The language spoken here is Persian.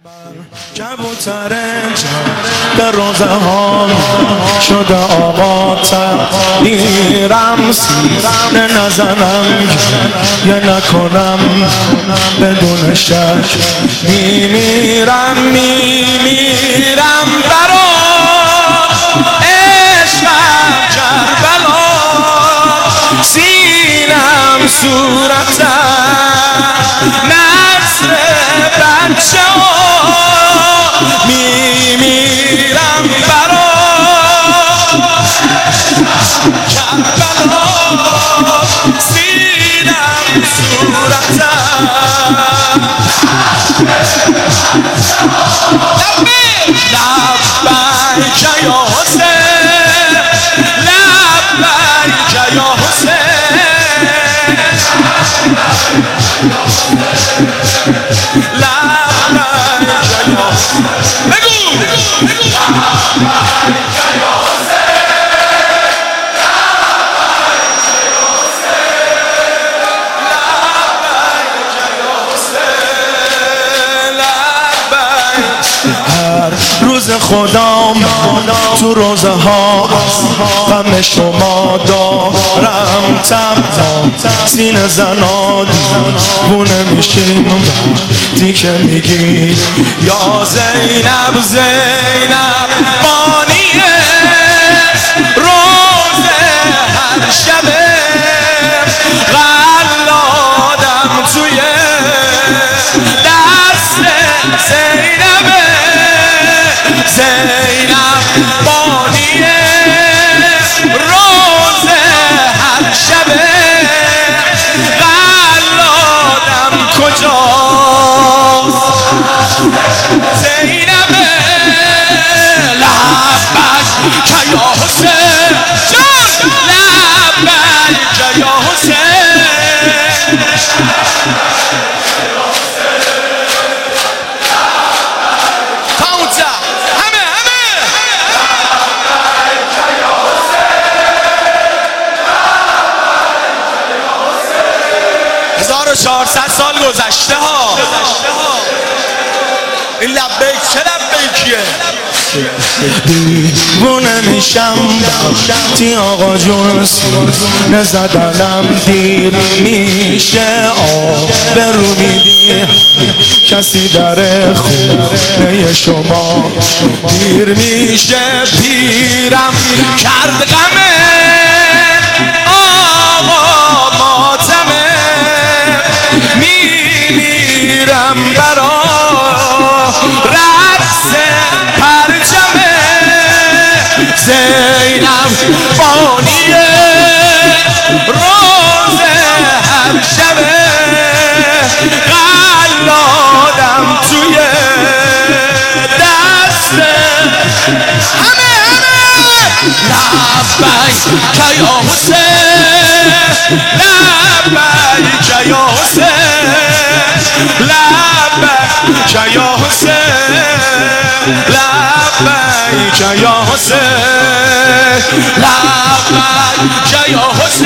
کبوتر در روزه ها شده آقا میرم سینه نزنم یا نکنم بدون شک میمیرم برات عشقم کربلا سینم صورتم نصر بچه ها میمیرم برات کربلا سینم صورتم لبیک یا حسین لبیک یا حسین لبیک یا حسین بگو لبیک یا حسین روز خدام تو روزه ها غم شما دارم تم سینه زناد بونه میشیم دیگه میگی یا زینب زینب بانیه روزه هر شبه غلادم توی دست زینبه زینب بانیه روز هر شبه غلادم کجاست زینبه لبیک یا حسین لبیک یا حسین و 400 سال گذشته ها این لبیک چه لبیکیه دیوونه میشم تی آقا جون سینه زدنم دیر میشه به رو میدی کسی در خونه شما دیر میشه پیرم کرد غمه آقا ماتمه میمیرم برا رقص پرچمه زینب بانیه روز هر شبه غلادم توی دست همه لبیک یا حسین لبیک یا حسین لبیک یا حسین لبیک یا حسین لبیک یا حسین